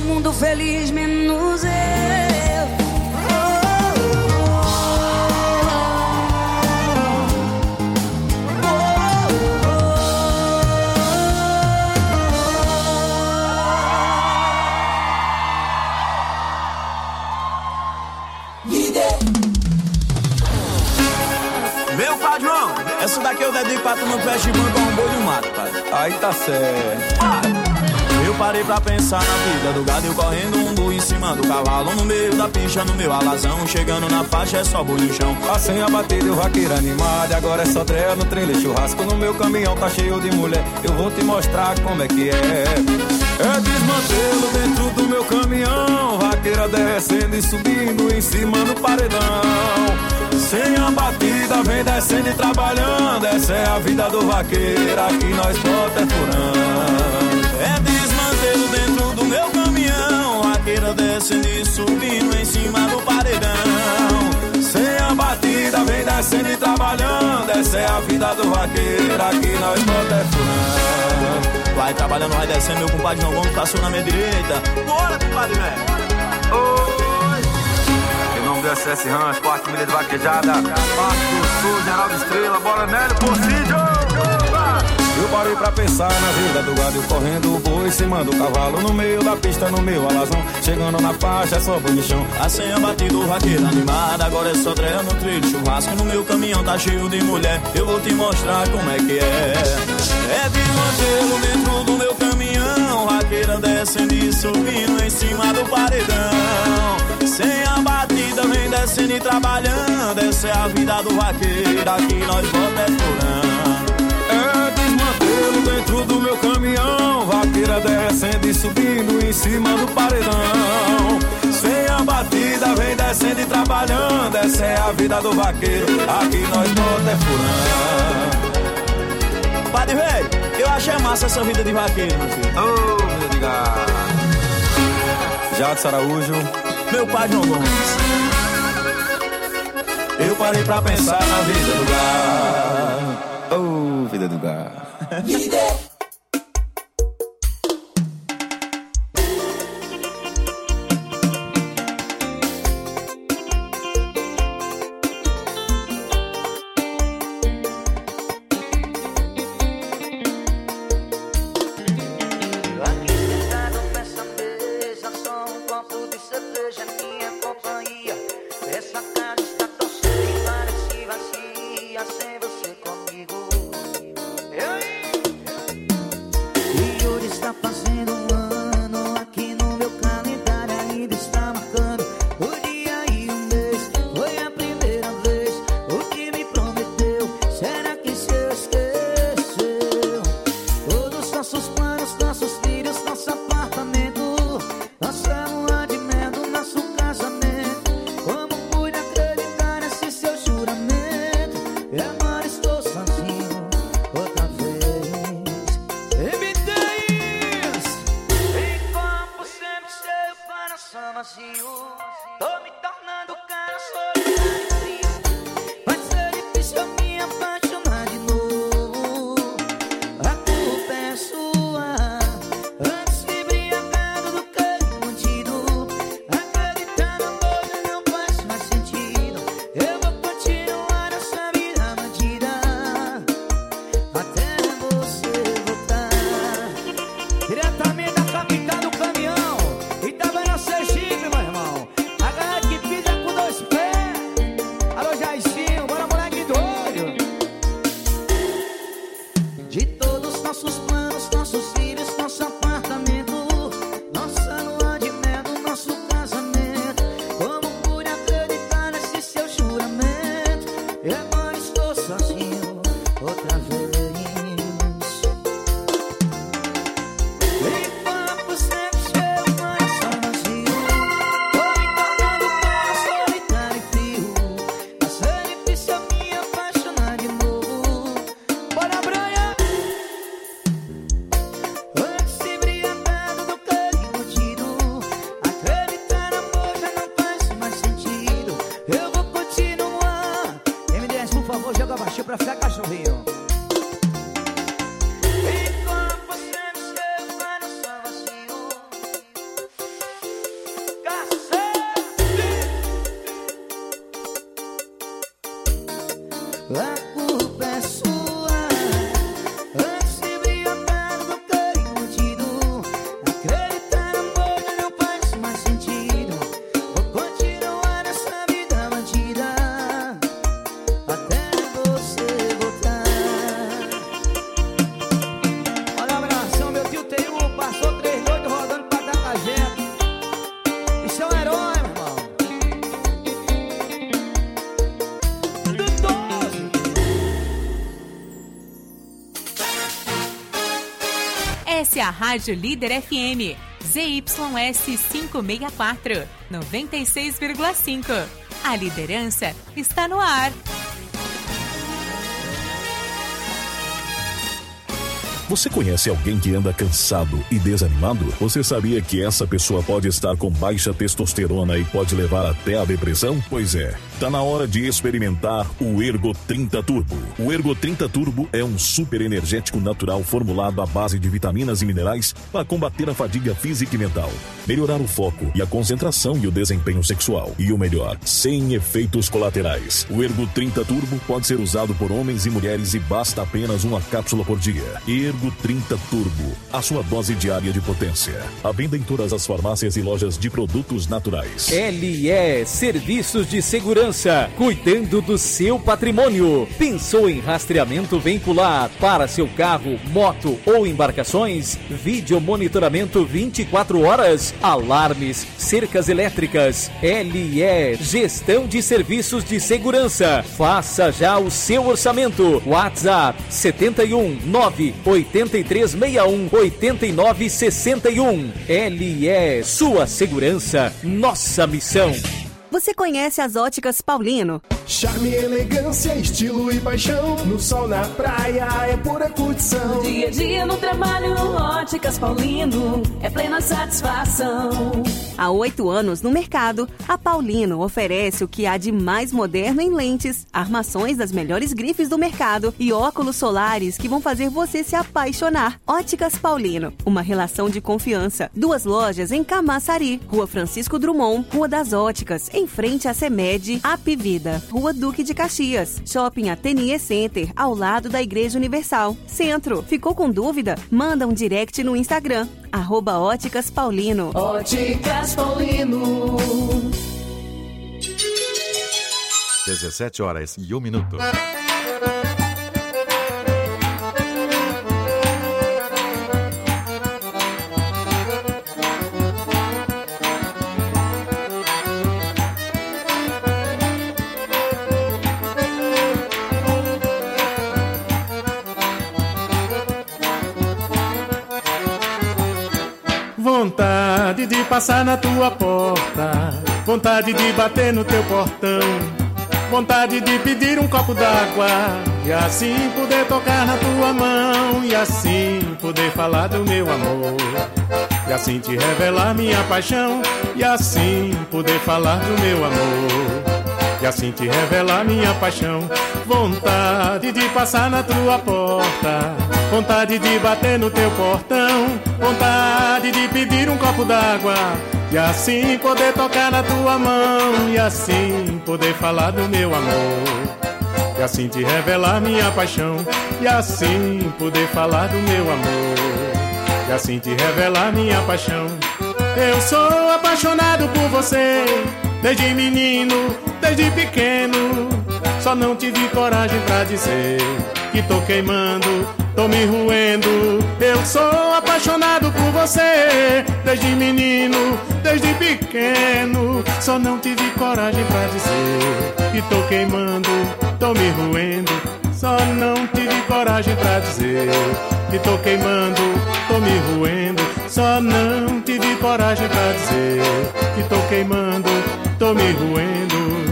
mundo feliz, menos eu. Meu padrão, essa daqui eu dedico pra tu no festival com um boi de mato, pai. Aí tá certo. Eu parei pra pensar na vida do gado, eu correndo um boi em cima do cavalo, no meio da pista, no meu alazão, chegando na faixa é só boi no chão. A senha batida e o vaqueiro animado, e agora é só treia no trailer churrasco. No meu caminhão tá cheio de mulher, eu vou te mostrar como é que é. É desmantelo dentro do meu caminhão, vaqueira descendo e subindo em cima do paredão. Sem a batida, vem descendo e trabalhando, essa é a vida do vaqueiro, aqui nós bota é furando. É desmantelo dentro do meu caminhão, vaqueira descendo e subindo em cima do paredão. Sem a batida, vem descendo e trabalhando, essa é a vida do vaqueiro, aqui nós bota é furando. Vai trabalhando, vai descendo, meu compadre João Gomes passou na minha direita. Bora, compadre, velho! Em nome do SS Ranch, 4 milhas de vaquejada, Passo do Sul, Geraldo Estrela, bora Nélio, Porcídio! Eu parei pra pensar na vida do gado, eu correndo o boi em cima do cavalo, no meio da pista, no meu alazão, chegando na faixa é só boi no chão. A senha batida, o vaqueiro animado, agora é só treia no trilho churrasco, no meu caminhão tá cheio de mulher, eu vou te mostrar como é que é. É desmantelo dentro do meu caminhão, vaqueira descendo e subindo em cima do paredão. Sem a batida, vem descendo e trabalhando, essa é a vida do vaqueiro, aqui nós bota é furando. É desmantelo dentro do meu caminhão, vaqueira descendo e subindo em cima do paredão. Sem a batida, vem descendo e trabalhando, essa é a vida do vaqueiro, aqui nós bota é furando. Padre velho, eu achei massa essa vida de vaqueiro, meu filho. Ô, vida de gato. Jadson Araújo, meu pai João Gomes. Eu parei pra pensar na vida do gado. Oh, vida do gado. a culpa é sua. Antes de brilhar perto do carinho mantido, acreditar no amor não faz mais sentido. Vou continuar nessa vida mantida até você voltar. Olha, abração, meu tio Teiu passou 3 noites rodando pra dar a gente. Isso é um herói, meu irmão. Essa é a Rádio Líder FM, ZYS 564, 96,5. A liderança está no ar. Você conhece alguém que anda cansado e desanimado? Você sabia que essa pessoa pode estar com baixa testosterona e pode levar até a depressão? Pois é, tá na hora de experimentar o Ergo 30 Turbo. O Ergo 30 Turbo é um super energético natural formulado à base de vitaminas e minerais para combater a fadiga física e mental, melhorar o foco e a concentração e o desempenho sexual. E o melhor, sem efeitos colaterais. O Ergo 30 Turbo pode ser usado por homens e mulheres e basta apenas uma cápsula por dia. Ergo 30 Turbo, a sua dose diária de potência. À venda em todas as farmácias e lojas de produtos naturais. LE Serviços de Segurança, cuidando do seu patrimônio. Pensou em rastreamento veicular para seu carro, moto ou embarcações? Vídeo monitoramento 24 horas, alarmes, cercas elétricas. LE Gestão de Serviços de Segurança. Faça já o seu orçamento. WhatsApp 71 98361 8961. LE, sua segurança, nossa missão. Você conhece as Óticas Paulino? Charme, elegância, estilo e paixão. No sol, na praia, é pura curtição. Dia a dia no trabalho, Óticas Paulino é plena satisfação. Há 8 anos no mercado, a Paulino oferece o que há de mais moderno em lentes, armações das melhores grifes do mercado e óculos solares que vão fazer você se apaixonar. Óticas Paulino, uma relação de confiança. 2 lojas em Camaçari, Rua Francisco Drummond, Rua das Óticas, em frente à CEMED, Apivida, Rua Duque de Caxias, Shopping Ateliê Center, ao lado da Igreja Universal. Centro, ficou com dúvida? Manda um direct no Instagram, @Óticas Paulino. Óticas Paulino. 17h01. Vontade de passar na tua porta, vontade de bater no teu portão, vontade de pedir um copo d'água e assim poder tocar na tua mão, e assim poder falar do meu amor, e assim te revelar minha paixão, e assim poder falar do meu amor, e assim te revelar minha paixão. Vontade de passar na tua porta, vontade de bater no teu portão, vontade de pedir um copo d'água e assim poder tocar na tua mão, e assim poder falar do meu amor, e assim te revelar minha paixão, e assim poder falar do meu amor, e assim te revelar minha paixão. Eu sou apaixonado por você, desde menino, desde pequeno, só não tive coragem pra dizer que tô queimando, tô me roendo. Eu sou apaixonado por você, desde menino, desde pequeno, só não tive coragem pra dizer que tô queimando, tô me roendo. Só não tive coragem pra dizer que tô queimando, tô me roendo. Só não tive coragem pra dizer que tô queimando, tô me roendo.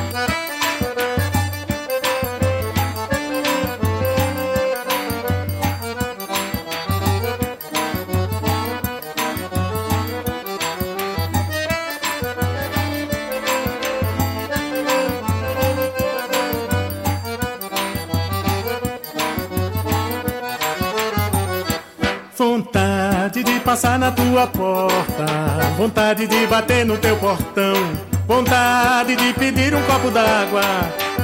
Vontade de passar na tua porta, vontade de bater no teu portão, vontade de pedir um copo d'água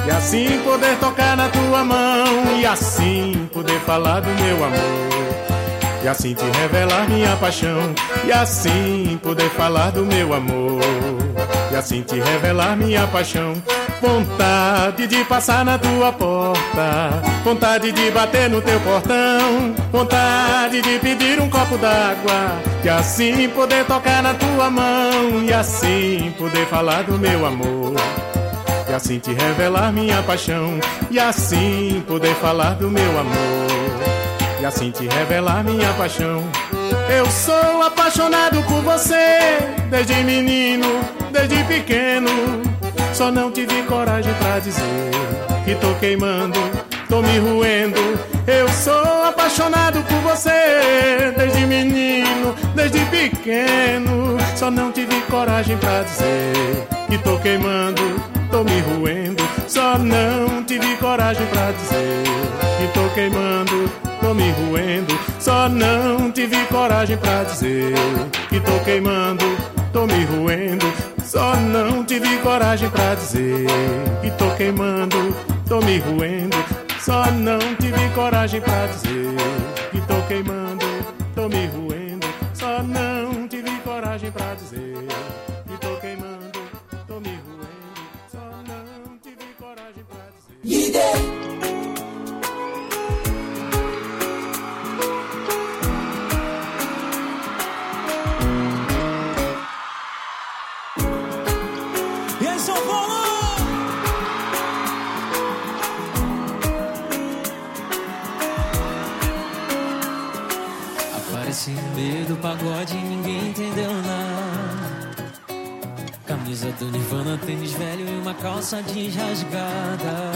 e assim poder tocar na tua mão, e assim poder falar do meu amor, e assim te revelar minha paixão, e assim poder falar do meu amor, e assim te revelar minha paixão. Vontade de passar na tua porta, vontade de bater no teu portão, vontade de pedir um copo d'água, e assim poder tocar na tua mão, e assim poder falar do meu amor, e assim te revelar minha paixão, e assim poder falar do meu amor, e assim te revelar minha paixão. Eu sou apaixonado por você, desde menino, desde pequeno, só não tive coragem pra dizer que tô queimando, tô me roendo. Eu sou apaixonado por você, desde menino, desde pequeno, só não tive coragem pra dizer que tô queimando, tô me roendo. Só não tive coragem pra dizer que tô queimando, tô me roendo. Só não tive coragem pra dizer que tô queimando, tô me roendo. Só não tive coragem pra dizer que tô queimando, tô me roendo. Só não tive coragem pra dizer que tô queimando, tô me roendo. Só não tive coragem pra dizer que tô queimando, tô me roendo. Só não tive coragem pra dizer. Líder! Apareci no meio do pagode e ninguém entendeu nada. Camisa do Nirvana, tênis velho e uma calça jeans rasgada.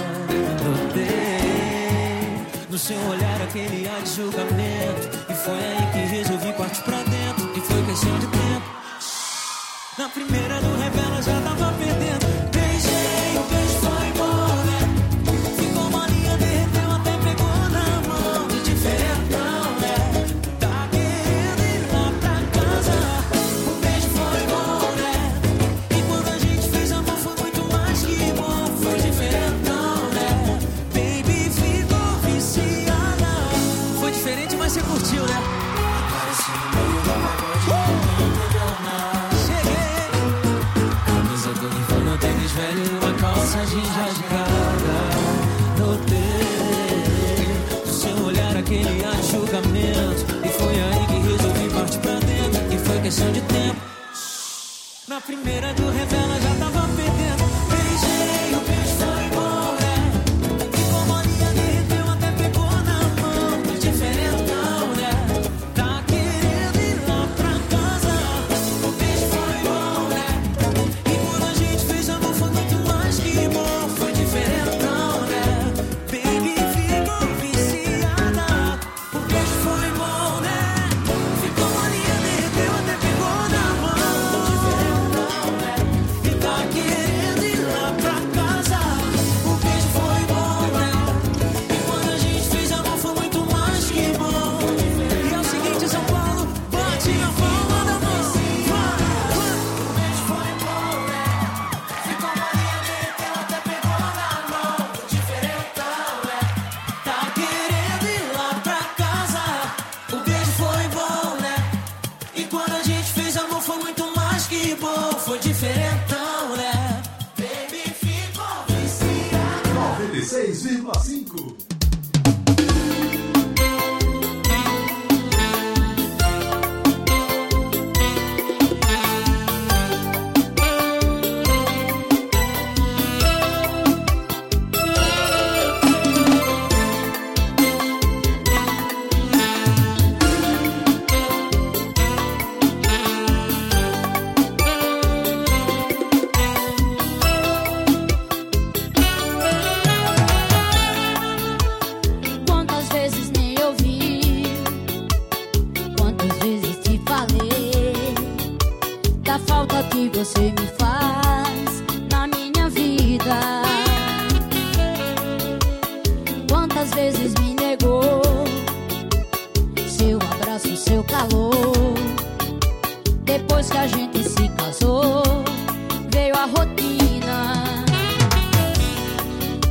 Notei no seu olhar aquele ar de julgamento, e foi aí que resolvi partir pra dentro, e foi questão de tempo. Na primeira do revela já tava perdendo. Beijei, o beijo foi embora. Ficou molinha, derreteu, até pegou na mão. De diferentão, né? Tá querendo ir lá pra casa. O beijo foi bom, né? E quando a gente fez amor foi muito mais que bom. Foi diferentão, né? Baby ficou viciada. Foi diferente, mas você curtiu, né? Apareci no meio da pagode, não entendeu nada. Tênis velho e uma calça jeans rasgada. Notei no seu olhar aquele ar de julgamento, e foi aí que resolvi partir pra dentro, e foi questão de tempo. Na primeira do revela já tava perdendo. Beijei, o beijo foi embora. Ficou molinha, derreteu, até pegou na mão. Diferentão, né? Tá querendo ir lá pra casa. O beijo foi bom, né? E quando a gente fez amor foi muito mais que bom. Foi diferentão, né? Baby ficou viciada. O beijo foi bom, né? Ficou molinha, derreteu, até pegou na mão. Diferentão, né? E tá querendo ir lá pra casa. O beijo foi bom, né? E quando a gente fez amor foi muito mais que bom. E é o seguinte, São Paulo, bate na palma da mão. O beijo foi bom, né? Ficou molinha, derreteu, até pegou na mão. Diferentão, né? Tá querendo ir lá pra casa. O beijo foi bom, né? E quando a gente fez amor foi muito mais que bom. Foi diferentão, né? Baby ficou viciado. 96,5. Quantas vezes nem ouvi, quantas vezes te falei da falta que você me faz na minha vida. Quantas vezes me negou seu abraço, seu calor. Depois que a gente se casou, veio a rotina.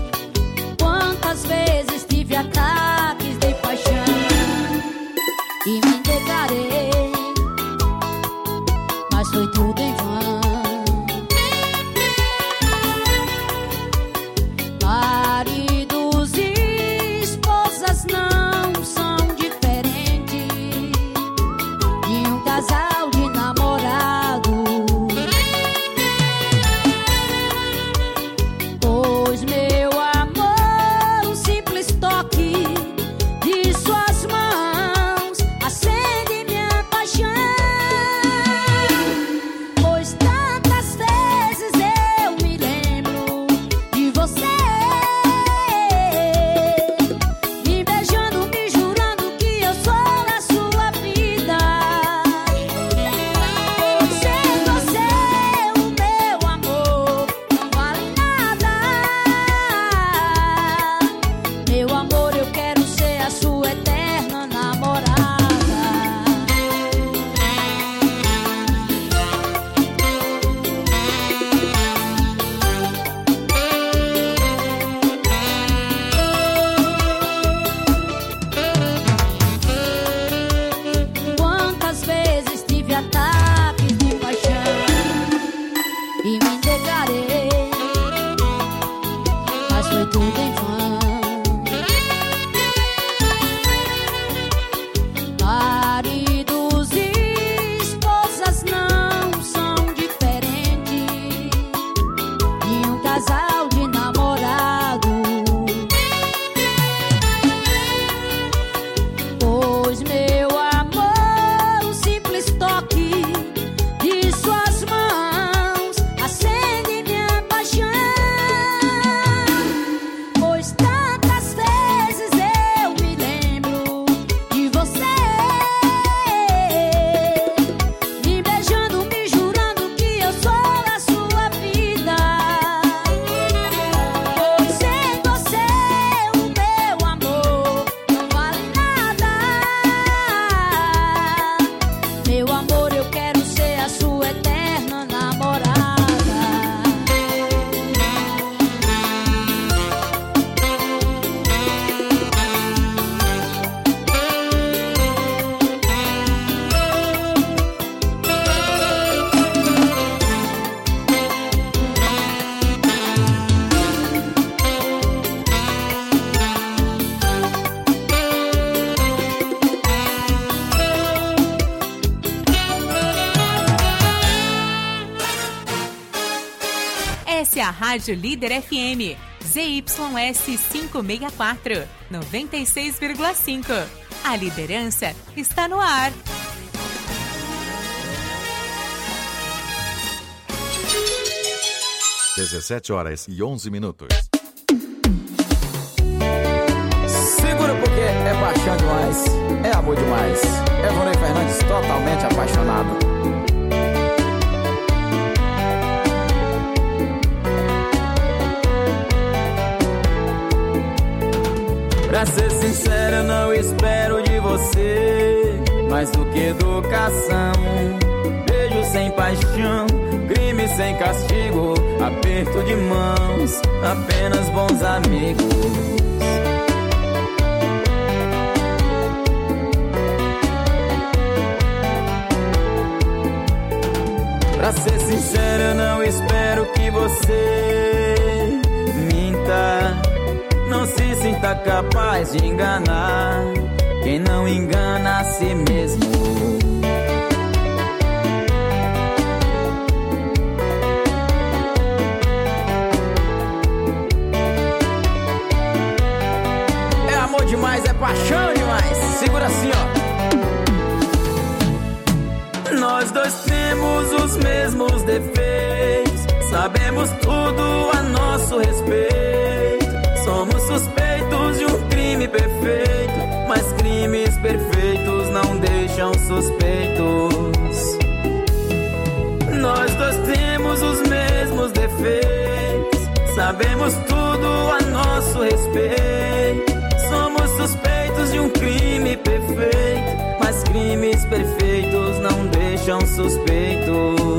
foi tudo em vão. Maridos e esposas não são diferentes de um casal de namorado, pois meu amor, o simples toque de suas mãos acende minha paixão. Pois tantas vezes eu me lembro de você, me beijando, me jurando que eu sou a sua vida. Pois sem você o meu amor não vale nada. Meu amor, eu quero ser a sua eterna namorada. Essa é a Rádio Líder FM, ZYS 564, 96,5. A liderança está no ar. Às 17h11. Segura porque é paixão demais, é amor demais. Evonei Fernandes totalmente apaixonado. Pra ser sincero, eu não espero de você mais do que educação. Beijo sem paixão, crime sem castigo, aperto de mãos, apenas bons amigos. Pra ser sincero, eu não espero que você minta. Não se sinta capaz de enganar quem não engana a si mesmo. É amor demais, é paixão demais. Segura assim, ó. Nós dois temos os mesmos defeitos, sabemos tudo a nosso respeito. Somos suspeitos de um crime perfeito, mas crimes perfeitos não deixam suspeitos. Nós dois temos os mesmos defeitos, sabemos tudo a nosso respeito. Somos suspeitos de um crime perfeito, mas crimes perfeitos não deixam suspeitos.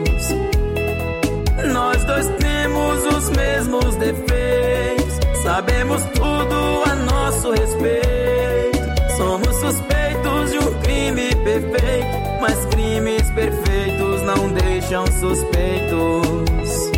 Nós dois temos os mesmos defeitos, sabemos tudo a nosso respeito. Somos suspeitos de um crime perfeito, mas crimes perfeitos não deixam suspeitos.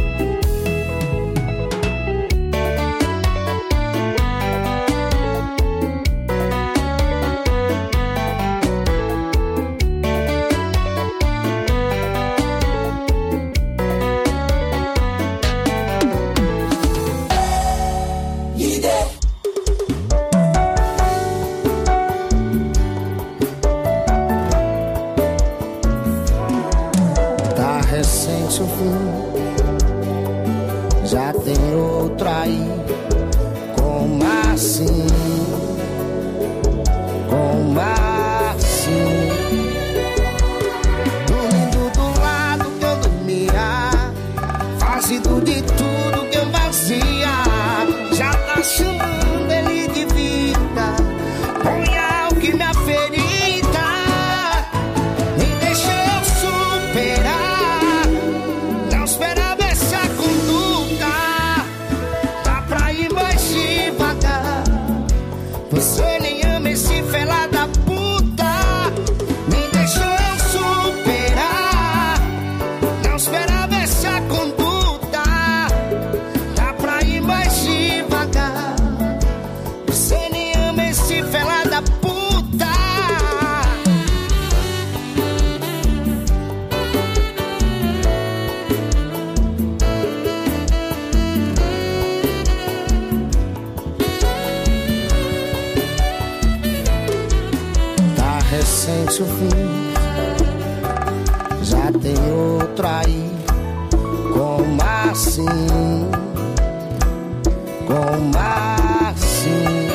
Já tem outro aí. Como assim? Como assim? Dormindo do lado que eu dormia, fazendo de tudo que eu fazia. Já tá chamando ele de vida. Põe algo que me ferida, me deixa eu superar. Não esperava essa conduta, dá pra ir mais devagar. sente o fim. Já tem outro aí. Como assim? Como assim?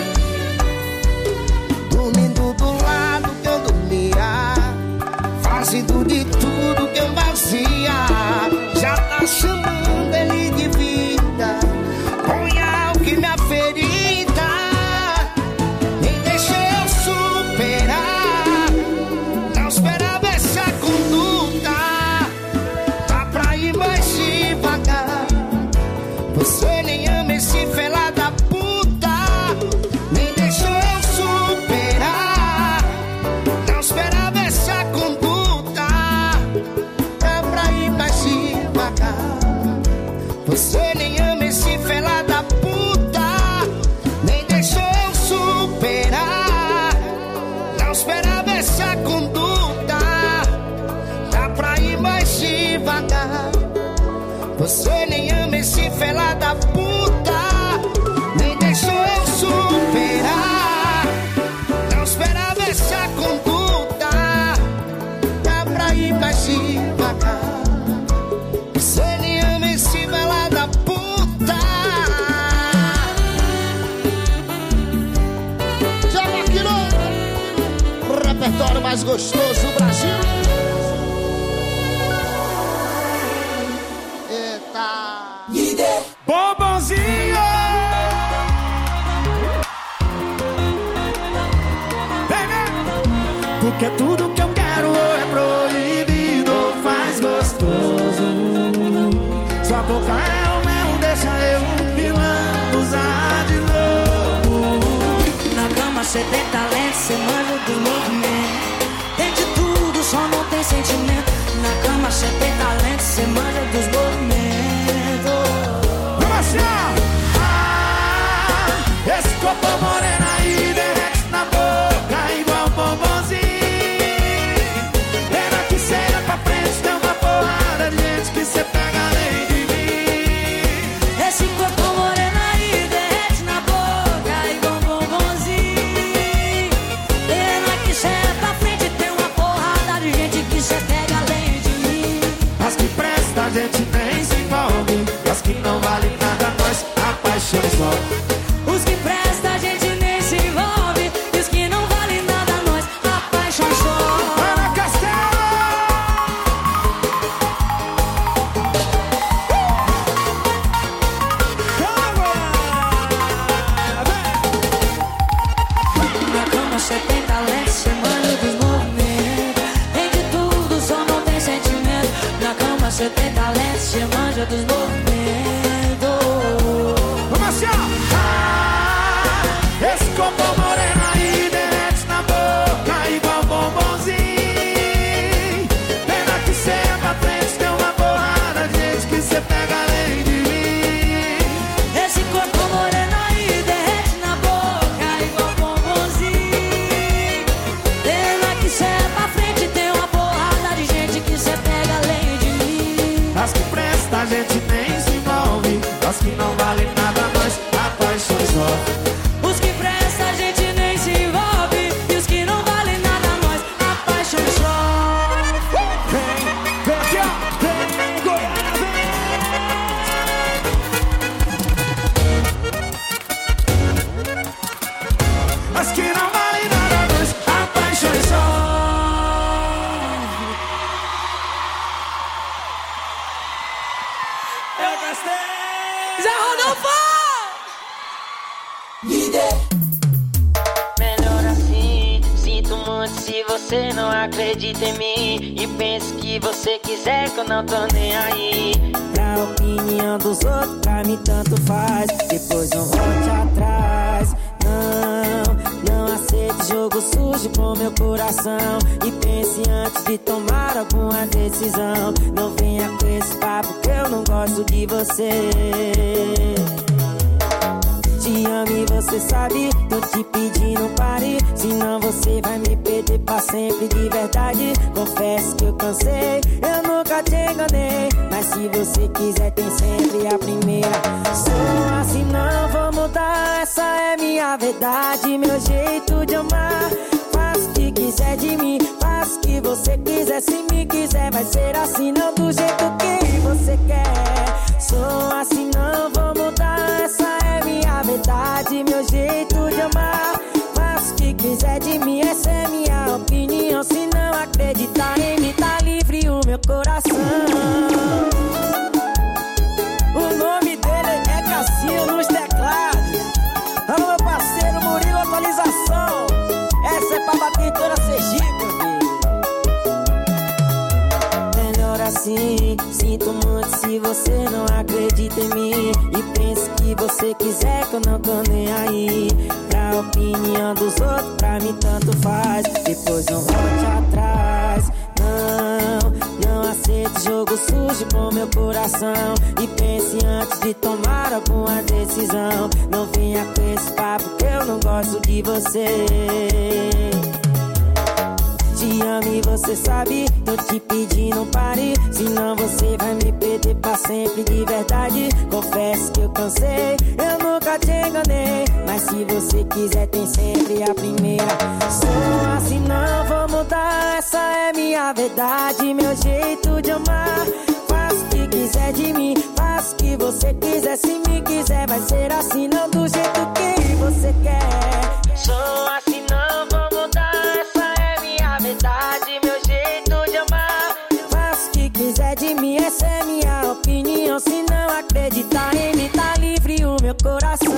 Dormindo do lado que eu dormia, fazendo de tudo que eu fazia. Já tá chamando ele de vida. Põe algo que minha ferida, nem deixa eu superar. Não esperava essa conduta, dá pra ir mais devagar. Você nem ama esse fela da puta, nem deixou eu superar. Não esperava essa conduta, dá pra ir mais devagar. Você nem ama esse fela da puta, nem deixou eu superar. Não esperava essa conduta, dá pra ir mais devagar. Você nem ama esse fela da puta, nem deixou eu superar. Não esperava essa conduta, dá pra ir mais devagar. Você nem ama esse fela da puta. Já maquinou o repertório mais gostoso do Brasil. Bombonzinho! Porque tudo que eu quero é proibido, faz gostoso. Sua boca é o mel, deixa eu pilando, usar de novo. Na cama cê tem talento, cê manja dos movimentos. Tem de tudo, só não tem sentimento. Na cama cê tem talento, cê manja dos movimentos. Esse corpo moreno aí derrete na boca igual bombonzinho. Pena que cê olha pra frente, tem uma porrada de gente que cê pega além de mim. Esse corpo moreno aí derrete na boca igual bombonzinho. Pena que cê olha pra frente, tem uma porrada de gente que cê pega além de mim. As que presta a gente nem se envolve, as que não valem nada nós apaixonamos logo. Os que presta a gente nem se envolve, e os que não valem nada nós apaixonamos só. Ana Castelo! Na cama cê tem talento, cê manja dos movimentos. Tem de tudo, só não tem sentimento. Na cama cê tem talento, cê manja dos movimentos. Vamos assim, ó! Esse corpo moreno aí derrete na boca igual bombonzinho. Pena que cê é pra frente, tem uma porrada de gente que cê pega além de mim. Esse corpo moreno aí derrete na boca igual bombonzinho. Pena que cê é pra frente, tem uma porrada de gente que cê pega além de mim. As que presta a gente nem se envolve, as que não valem nada nós apaixonamos só. Os que presta a gente nem se envolve, e os que não valem nada nós apaixonamos só. Vem aqui, ó, vem Goiânia, vem. As que não valem nada nós apaixonamos só. Eu gostei. Zé Rodolfo! Melhor assim, sinto muito se você não acredita em mim e pensa que você quiser que eu não tô nem aí. Pra opinião dos outros, pra mim tanto faz. Depois não volte atrás. Não aceite jogo sujo com meu coração. E pense antes de tomar alguma decisão. Não venha com esse papo que eu não gosto de você. Te amo e você sabe, tô te pedindo pare. Senão você vai me perder pra sempre de verdade. Confesso que eu cansei, eu nunca te enganei. Mas se você quiser tem sempre a primeira. Sou assim, não vou mudar, essa é minha verdade. Meu jeito de amar, faça o que quiser de mim. você quiser, se me quiser, vai ser assim, não do jeito que você quer. Sou assim, não vou mudar, essa é minha verdade, meu jeito de amar. Faça o que quiser de mim, essa é minha opinião. Se não acreditar em mim, tá livre o meu coração. O nome dele é Cassinho nos teclados. Alô, meu parceiro Murilo, atualização. Essa é pra bater em toda Sergipe, filho. Melhor assim, sinto muito se você não acredita em mim. E pensa que você quiser, que eu não tô nem aí. Pra opinião dos outros, pra mim tanto faz. Depois não volte atrás. Não aceite jogo sujo com meu coração. E pense antes de tomar alguma decisão. Não venha com esse papo que eu não gosto de você. Te amo e você sabe, tô te pedindo pare. Senão você vai me perder pra sempre de verdade. Confesso que eu cansei, eu nunca te enganei. Mas se você quiser tem sempre a primeira. Sou assim, não vou mudar, essa é minha verdade, meu jeito de amar. Faça o que quiser de mim, faça o que você quiser. Se me quiser vai ser assim, não do jeito que você quer. Sou assim, não vou mudar, essa é minha verdade, meu jeito de amar. Faça o que quiser de mim, essa é minha opinião. Se não acreditar em mim, tá livre o meu coração.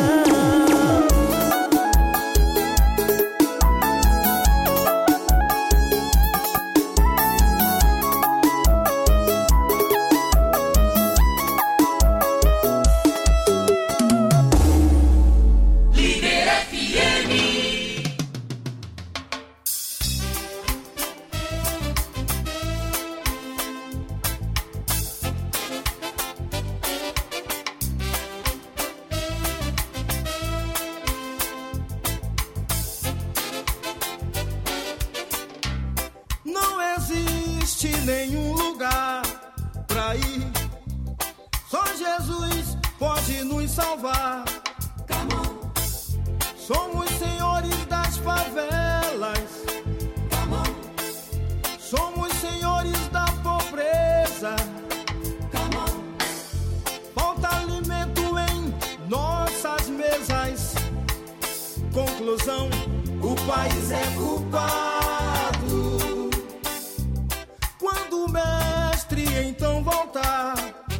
Nenhum lugar pra ir, só Jesus pode nos salvar. Somos senhores das favelas, somos senhores da pobreza. Falta alimento em nossas mesas. Conclusão: o país é culpado. Quando o mestre então voltar,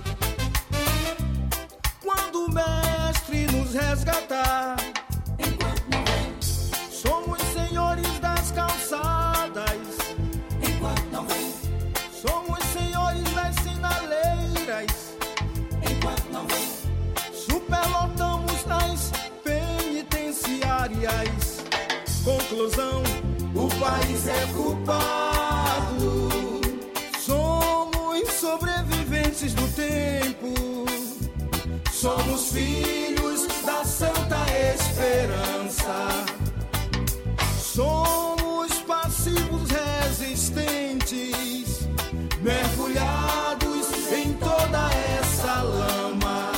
quando o mestre nos resgatar, enquanto não vem, somos senhores das calçadas, enquanto não vem, somos senhores das sinaleiras, enquanto não vem, superlotamos nas penitenciárias. Conclusão: o país é culpado. Sobreviventes do tempo, somos filhos da Santa Esperança. Somos passivos resistentes, mergulhados em toda essa lama.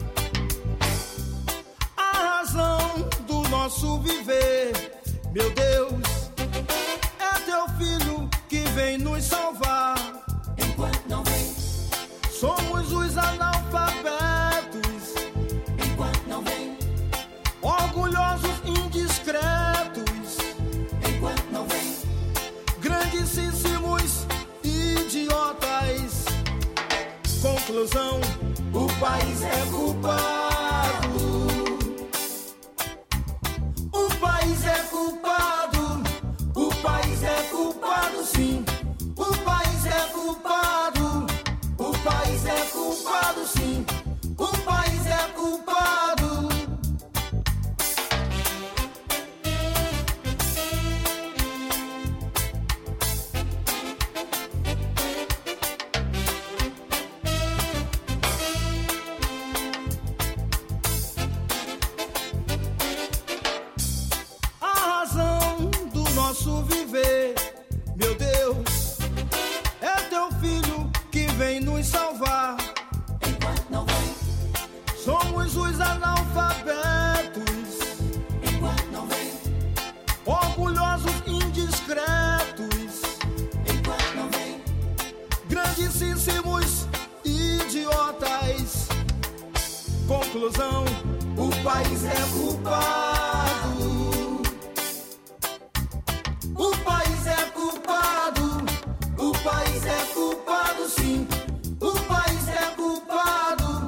A razão do nosso viver, meu Deus, é teu filho que vem nos salvar. Enquanto não vem, somos os analfabetos. Enquanto não vem, orgulhosos, indiscretos. Enquanto não vem, grandíssimos idiotas. Conclusão: o país é culpado. O país é culpado. O país é culpado, sim. O país é culpado. O país é culpado, sim. O país é culpado. culpado. O país é culpado. O país é culpado, sim. O país é culpado.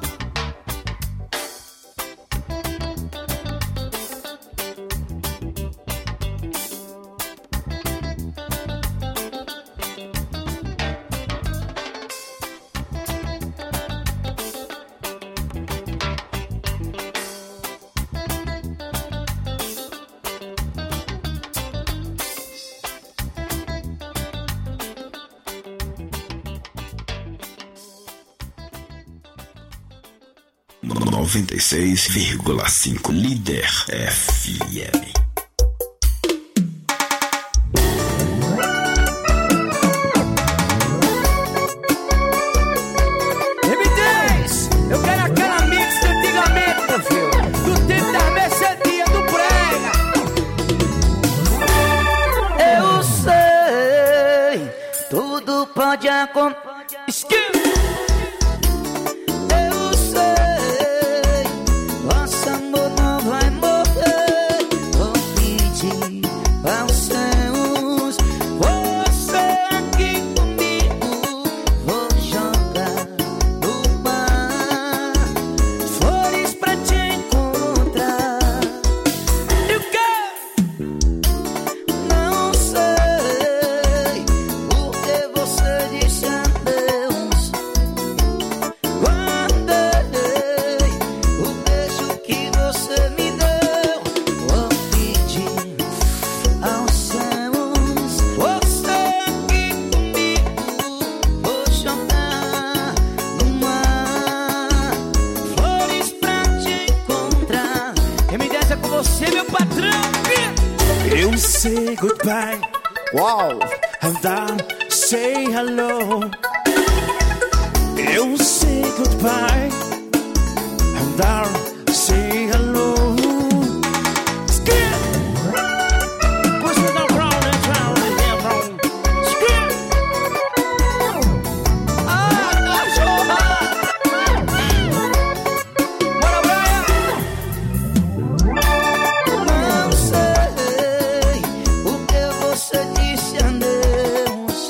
Noventa e 96,5 Líder FM. M10, eu quero aquela mix de antigamente, meu filho. Do tempo da mercearia do prega. Eu sei, tudo pode acontecer. Eu sei, nosso amor não vai morrer. Vou pedir aos céus, você aqui comigo. Vou jogar no mar flores pra te encontrar. E o quê? Não sei porque você disse adeus. Guardei o beijo que você me deu. Vou pedir aos céus, você aqui comigo. Vou jogar no mar flores pra te encontrar. Quem me desse é com você, meu patrão. Eu say goodbye. Wow. And then say hello. Eu say goodbye. And then say hello. Skip. Push it down, round and round and then round. Skip. Ah, cachorra. Bora, Brian. Não sei o que você disse adeus.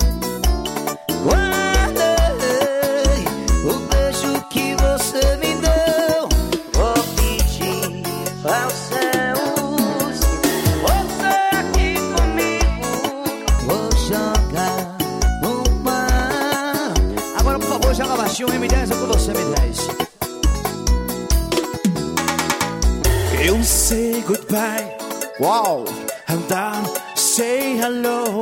Guardei o beijo que você me deu. Vou pedir aos céus, você aqui comigo. Vou jogar no mar. Agora, por favor, joga baixinho. M10 é com você, M10. Eu say goodbye. Wow. And then say hello.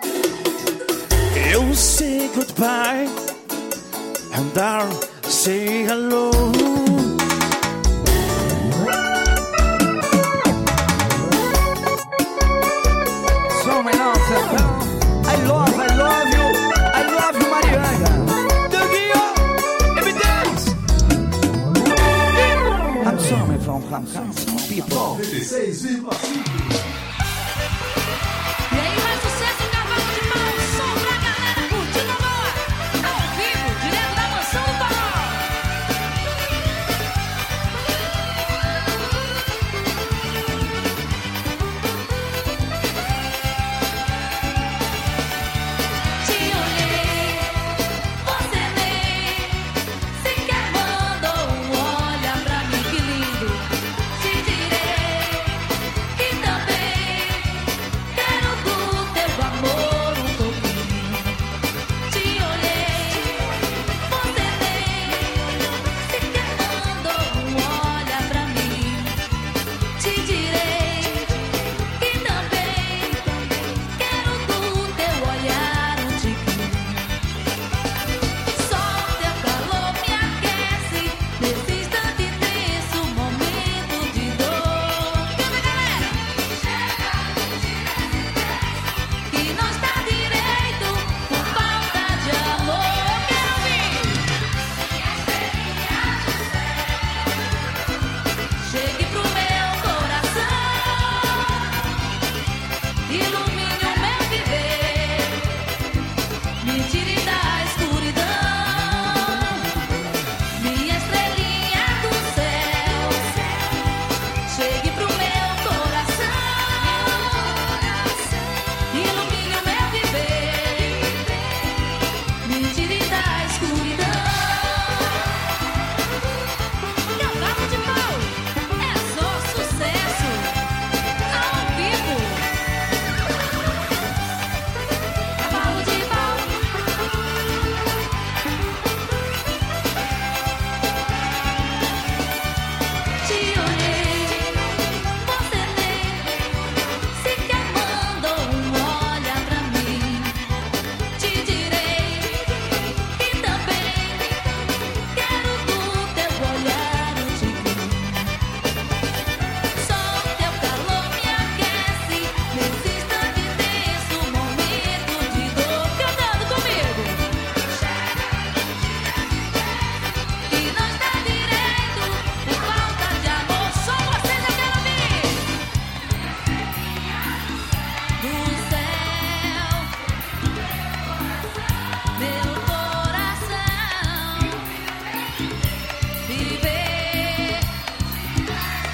Eu say goodbye. And then say hello. So my love, I love you, Mariana. Duguinho, M10. I'm sorry from people. 96,5. E aí, mais sucesso em cavalo de pau, som pra galera curtindo agora. Ao vivo, direto da mansão do Toró. Te olhei, você nem sequer mandou olha pra mim, que lindo. Te direi que também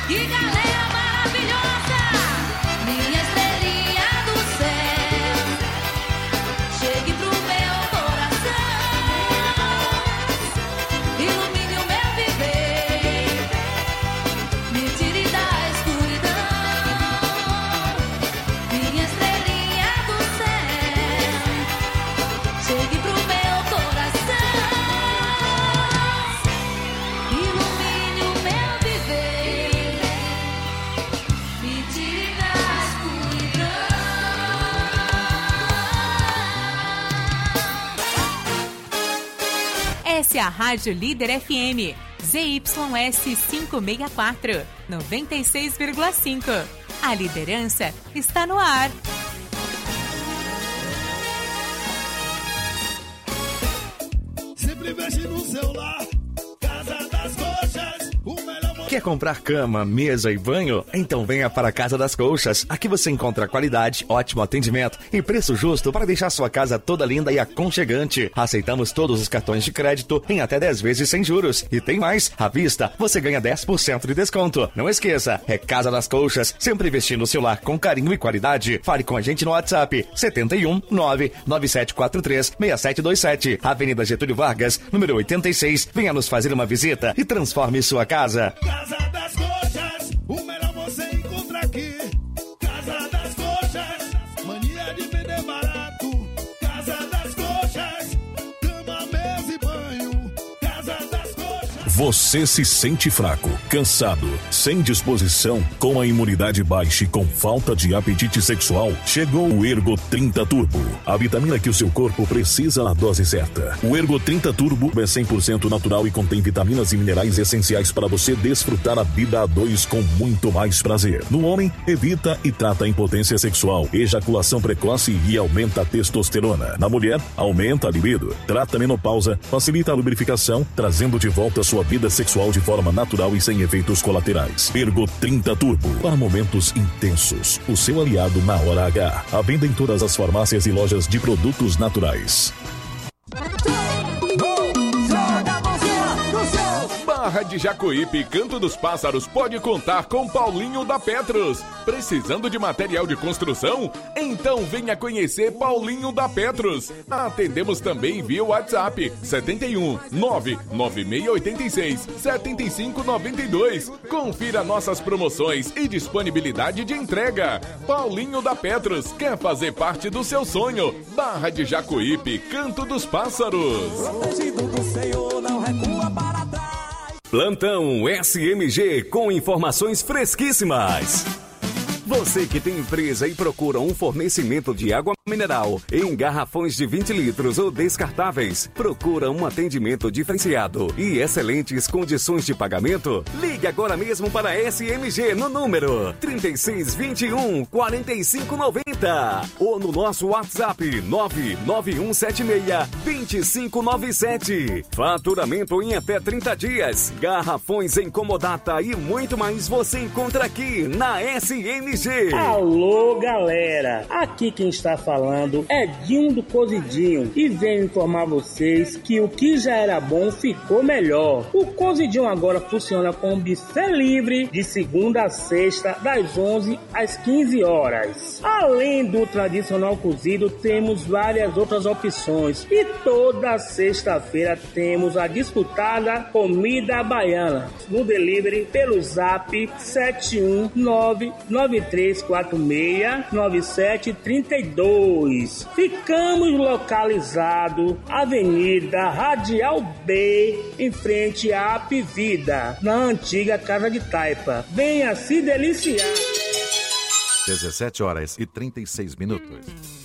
Que galera maravilhosa! Minha estrelinha do céu, chegue pro meu coração, ilumine o meu viver, me tire da escuridão. Minha estrelinha do céu, chegue pro meu coração, ilumine o meu viver, me tire da escuridão. Essa é a Rádio Líder FM, ZYS 564, 96,5. A liderança está no ar. Sempre investe no celular. Casa das Coxas, o melhor. Quer comprar cama, mesa e banho? Então venha para a Casa das Colchas. Aqui você encontra qualidade, ótimo atendimento e preço justo para deixar sua casa toda linda e aconchegante. Aceitamos todos os cartões de crédito em até 10 vezes sem juros. E tem mais, à vista você ganha 10% de desconto. Não esqueça, é Casa das Colchas, sempre investindo no seu lar com carinho e qualidade. Fale com a gente no WhatsApp 71 99743 6727, Avenida Getúlio Vargas, número 86. Venha nos fazer uma visita e transforme sua casa. Casa das Coxas, o melhor você encontra aqui. Casa das Coxas, mania de vender barato. Casa das Coxas, cama, mesa e banho. Casa das Coxas. Você se sente fraco, cansado, sem disposição, com a imunidade baixa e com falta de apetite sexual? Chegou o Ergo 30 Turbo, a vitamina que o seu corpo precisa na dose certa. O Ergo 30 Turbo é 100% natural e contém vitaminas e minerais essenciais para você desfrutar a vida a dois com muito mais prazer. No homem, evita e trata a impotência sexual, ejaculação precoce e aumenta a testosterona. Na mulher, aumenta a libido, trata a menopausa, facilita a lubrificação, trazendo de volta a sua vida sexual de forma natural e sem efeitos colaterais. Ergo 30 Turbo, para momentos intensos. O seu aliado na hora H. À venda em todas as farmácias e lojas de produtos naturais. Barra de Jacuípe, Canto dos Pássaros pode contar com Paulinho da Petros. Precisando de material de construção? Então venha conhecer Paulinho da Petros. Atendemos também via WhatsApp 71 99686 7592. Confira nossas promoções e disponibilidade de entrega. Paulinho da Petros quer fazer parte do seu sonho. Barra de Jacuípe, Canto dos Pássaros. Protegido do Senhor, não recua para trás. Plantão SMG com informações fresquíssimas. Você que tem empresa e procura um fornecimento de água mineral em garrafões de 20 litros ou descartáveis, procura um atendimento diferenciado e excelentes condições de pagamento? Ligue agora mesmo para a SMG no número 3621 4590 ou no nosso WhatsApp 99176 2597. Faturamento em até 30 dias. Garrafões em comodata e muito mais você encontra aqui na SMG. Alô, galera! Aqui quem está falando é Dinho do Cozidinho e venho informar vocês que o que já era bom ficou melhor. O Cozidinho agora funciona com buffet livre de segunda a sexta, das 11 às 15 horas. Além do tradicional cozido, temos várias outras opções e toda sexta-feira temos a disputada comida baiana no delivery pelo zap 71993469732. Ficamos localizados Avenida Radial B, em frente à Apivida, na antiga Casa de Taipa. Venha se deliciar. 17 horas e 36 minutos.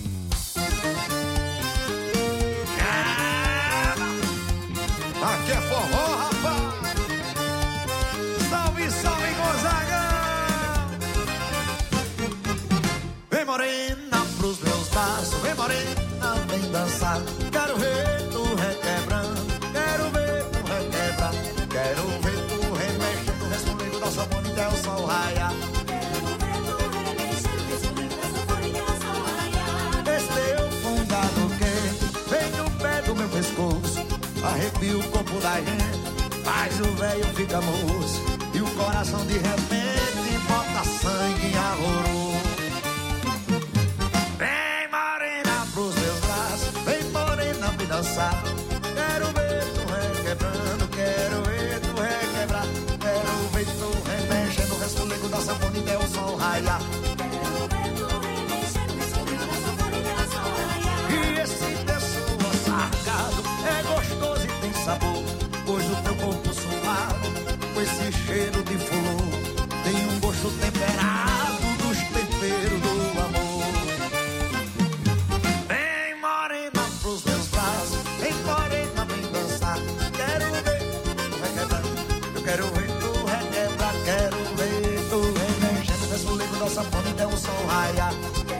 Aqui é forró, rapaz. Salve, salve, Gonzaga. Vem morena pros meus braços, vem morena, vem dançar. Quero ver tu requebrando, quero ver tu requebrar. Quero ver tu remexendo, desce comigo, dança bonita até o sol raiar. Esse teu fundado quente vem no pé do meu pescoço, arrepia o corpo da gente, mas o velho fica moço e o coração de repente raia. E esse teu suor sarcado é gostoso e tem sabor, pois o teu corpo suado, com esse cheiro de flor, tem um gosto temperado dos temperos do amor. Vem morena pros meus braços, vem morena, vem dançar. Quero ver tu requebrar, eu quero ver tu requebrar. Quero ver tu remexendo, desce o livro da sanfona e dê um som raiar.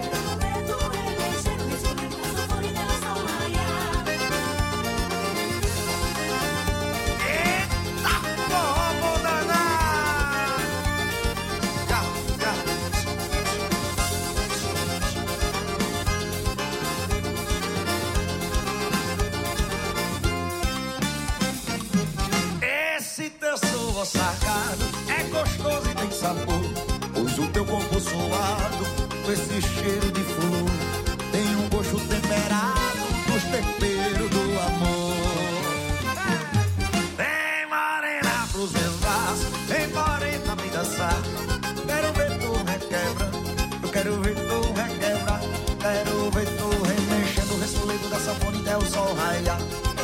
Sacado, é gostoso e tem sabor, pois o teu corpo suado, com esse cheiro de flor, tem um gosto temperado dos temperos do amor. Vem morena pros meus braços, vem morena me dançar. Quero ver tu requebra, eu quero ver tu requebra. Quero ver tu remexendo o resfolego da sanfona e até o sol raiar.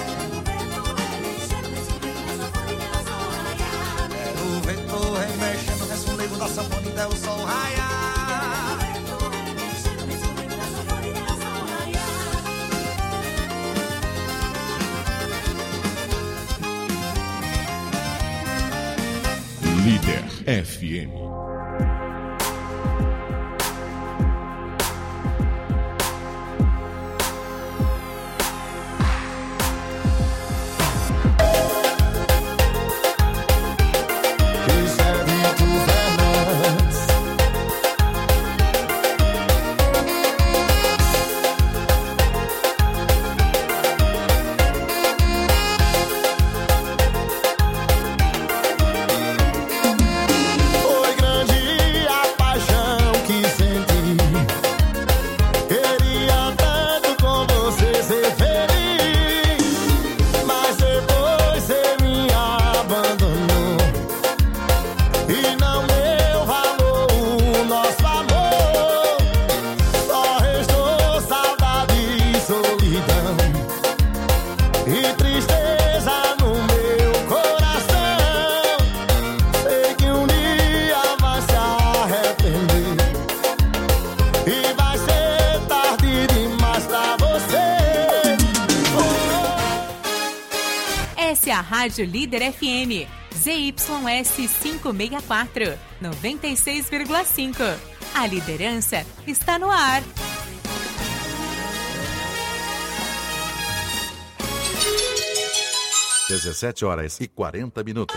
Remexendo o resfolego da sanfona e até o sol raiar. Líder FM. Rádio Líder FM, ZYS 564, 96,5. A liderança está no ar. Às 17h40.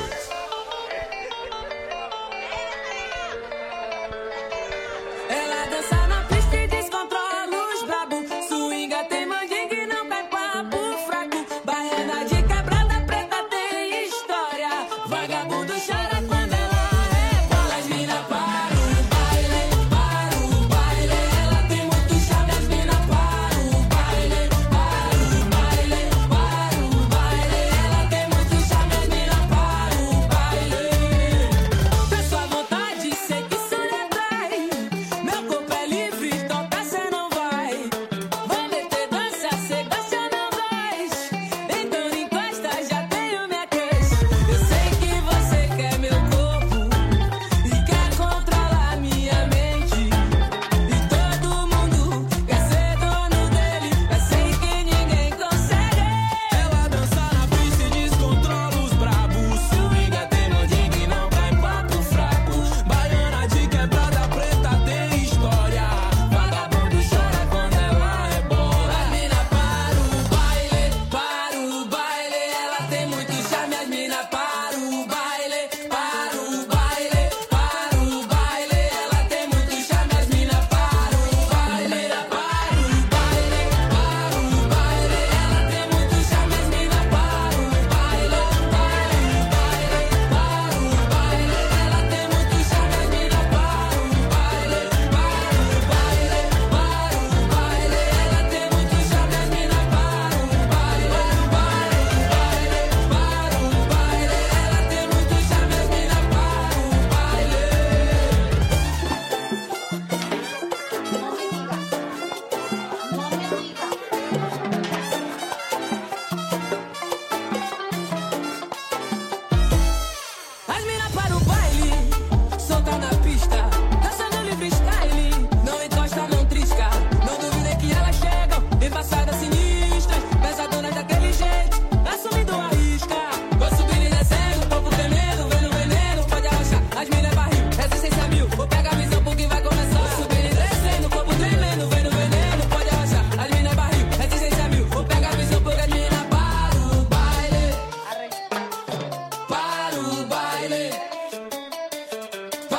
Ela dança na pista e descontrola os brabo. Swinga tem mandinga e não cai papo fraco. Baiana de quebrada preta tem história. Vagabundo chora quando ela rebola. As mina para o baile, para o baile. Ela tem muito chave, as mina para o baile, para o baile, para o baile. Ela tem muito chave, as mina para o baile.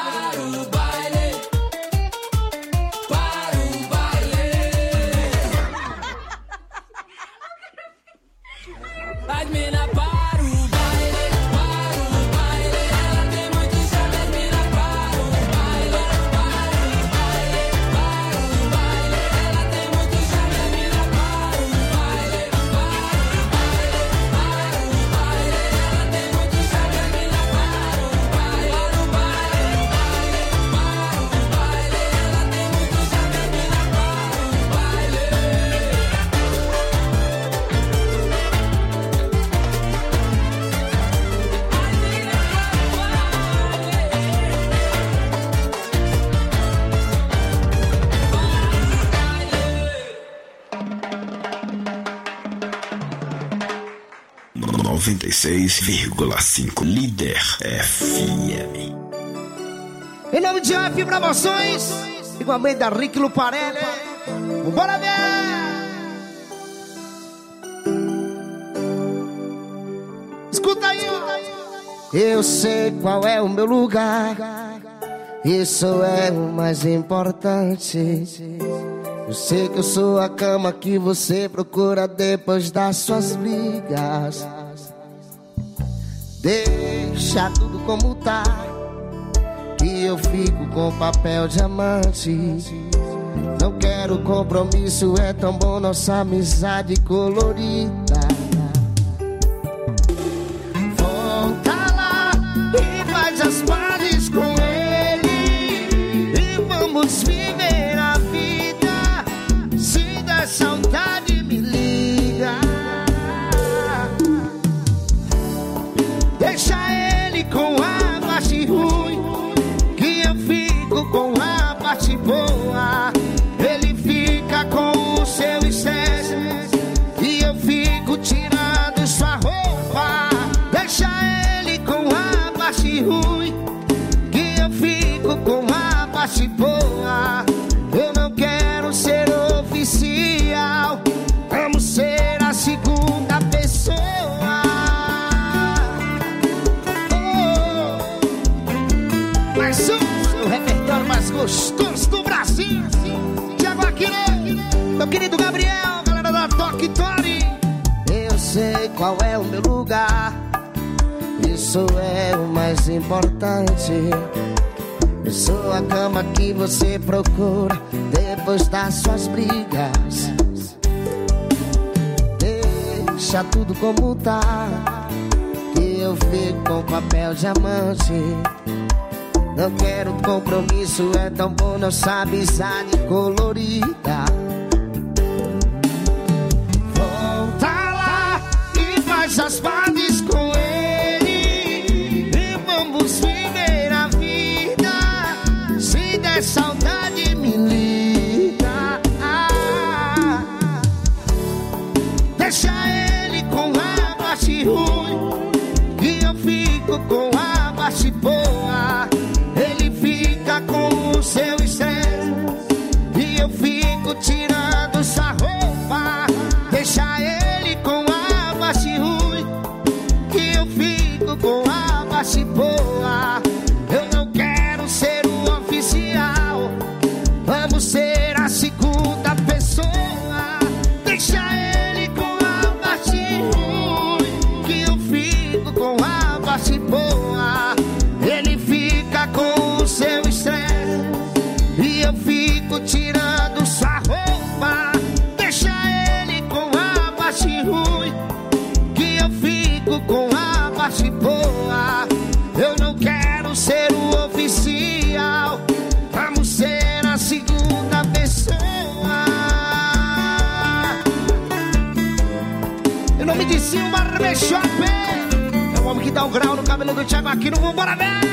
para o baile, para o baile. As mina para o baile, para o baile. Ela tem muito charme, as mina para o baile, para o baile, para o baile. Ela tem muito charme, as mina para o baile, para o baile, para o baile. Ela tem muito charme, as mina para o baile, para o baile, para o baile. Ela tem muito charme, as mina para o baile. 96,5 Líder FM. Em nome de AF Promoções, igualmente da Rick Luparelli. Bora ver! Escuta aí, ó. Eu sei qual é o meu lugar, isso é o mais importante. Eu sei que eu sou a cama que você procura depois das suas brigas. Deixa tudo como tá, que eu fico com papel diamante. Não quero compromisso, é tão bom nossa amizade colorida. Volta lá e faz as pazes com ele, e vamos viver a vida. Se der saudade, me liga. Deixa ele com a parte ruim, que eu fico com a parte boa. Ele fica com o seu estresse, e eu fico tirando sua roupa. Deixa ele com a parte ruim, que eu fico com a parte boa. Eu não quero ser oficial, vamos ser a segunda pessoa. Mais um do repertório mais gostoso do Brasil. Thiago Aquino, meu querido Gabriel, galera da Toque Tori. Eu sei qual é o meu lugar, isso é o mais importante. Eu sou a cama que você procura depois das suas brigas. Deixa tudo como tá, que eu fico com papel diamante. Não quero compromisso, é tão bom nossa amizade colorida. Volta lá e faz as pazes com ele, e vamos viver a vida. Se der saudade, me liga. Deixa ele com a parte ruim, que eu fico com a parte boa. Ele fica com o seu estresse, e eu fico tirando sua roupa. Deixa ele com a parte ruim, que eu fico com a parte boa. Eu não quero ser o oficial, vamos ser a segunda pessoa. Deixa ele com a parte ruim, que eu fico com a parte boa. Ele fica com o seu estresse, e eu fico tirando sua roupa. Deixa ele com a parte ruim, que eu fico com a parte boa. Eu não quero ser o oficial, vamos ser a segunda pessoa. Em nome de Silva Barbershop, é o homem que dá um grau no cabelo do Thiago Aquino. Vambora ver!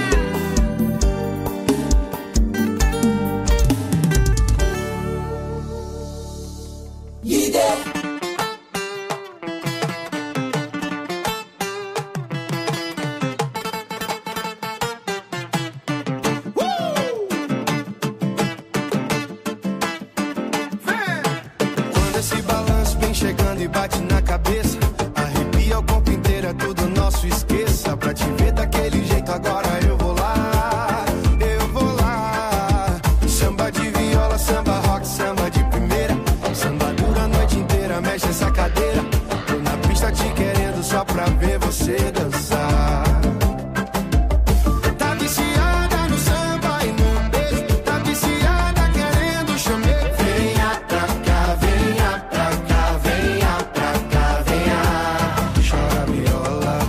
Quando esse balanço vem chegando e bate na cabeça, arrepia o corpo inteiro, é tudo nosso, esqueça. Pra te ver daquele jeito agora eu vou lá. Eu você dançar. Tá viciada no samba e no beijo, tá viciada querendo chamar. Venha pra cá, venha pra cá, venha pra cá, venha. Chora viola.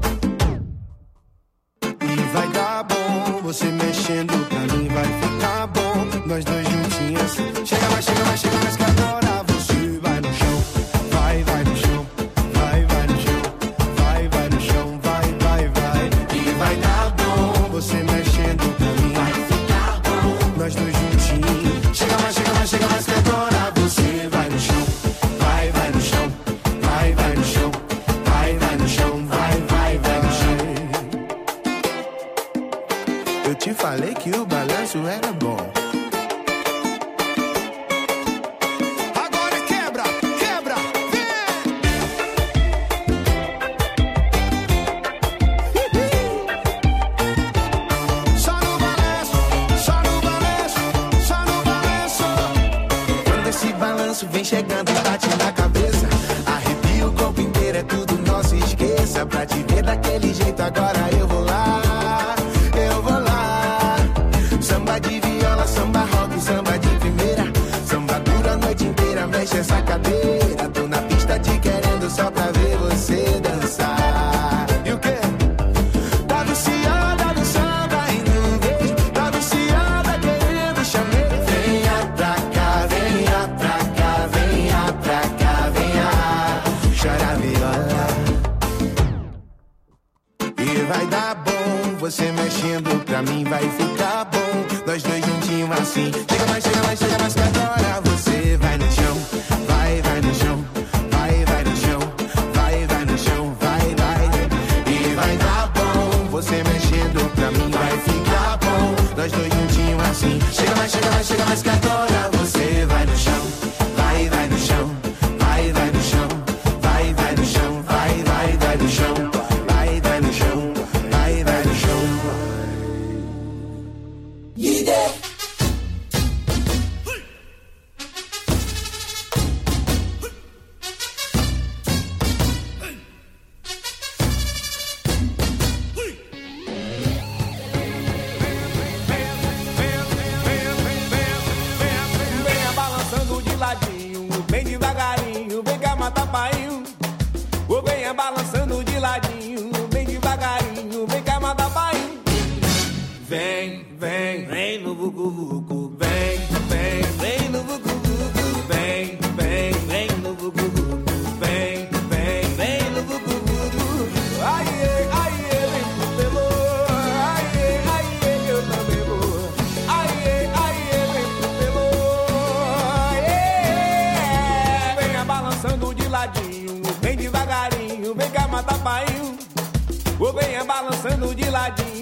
E vai dar bom, você mexendo pra mim vai ficar bom. Nós dois juntinhos. Chega mais, chega mais, chega mais que agora você vai no chão. Vai, vai no chão. Vai, vai no chão. Vai, vai no chão. Vai, vai, vai. E vai dar bom, você mexendo pra mim vai ficar bom. Nós dois juntinhos. Chega mais, chega mais, chega mais que agora você vai no chão. Vai, vai no chão. Vai, vai no chão. Vai, vai no chão. Vai, vai, vai no chão. Eu te falei que o balanço era bom. Agora quebra, quebra, vem! Só no balanço, só no balanço, só no balanço. Quando esse balanço vem chegando e bate na cabeça, arrepia o corpo inteiro, é tudo nosso, esqueça. Pra te ver daquele jeito agora eu vou lá, eu vou lá. Samba de viola, samba rock, samba de primeira. Samba dura a noite inteira, mexe essa cadeira. Tô na pista te querendo só pra ver você dançar. E o quê? Tá viciada no samba e no beijo, tá viciada querendo chamar. Venha pra cá, venha pra cá, venha pra cá, venha. Chora viola. E vai dar bom, você mexendo pra mim vai ficar bom. Nós dois juntinhos assim. Chega mais, chega mais, chega mais que agora você vai no chão. Vai, vai no chão. Vai, vai no chão. Vai, vai no chão. Vai, vai. E vai dar bom, você mexendo pra mim vai ficar bom. Nós dois juntinhos assim. Chega mais, chega mais, chega mais que agora você vai no chão. Vai, vai no chão. Vai, vai no chão. Vai, vai no chão. Vai, vai, vai no chão. Vai, vai no chão. Vai, vai no chão. Líder. Venha balançando de ladinho, bem devagarinho, vem cá matar painho. Ou venha balançando de ladinho, bem devagarinho, vem cá matar painho. Vem, vem, vem no vucu-vucu, vem, vem, vem no vucu-vucu, vem, vem, vem no vucu-vucu, vem, vem, vem no vucu-vucu. Aiê, aiê, vem pro pelo, aiê, aiê, eu também vou. Aiê, aiê, vem pro pelo, aiê. Venha balançando de ladinho, bem devagarinho, vem cá matar painho. Ou venha balançando de ladinho,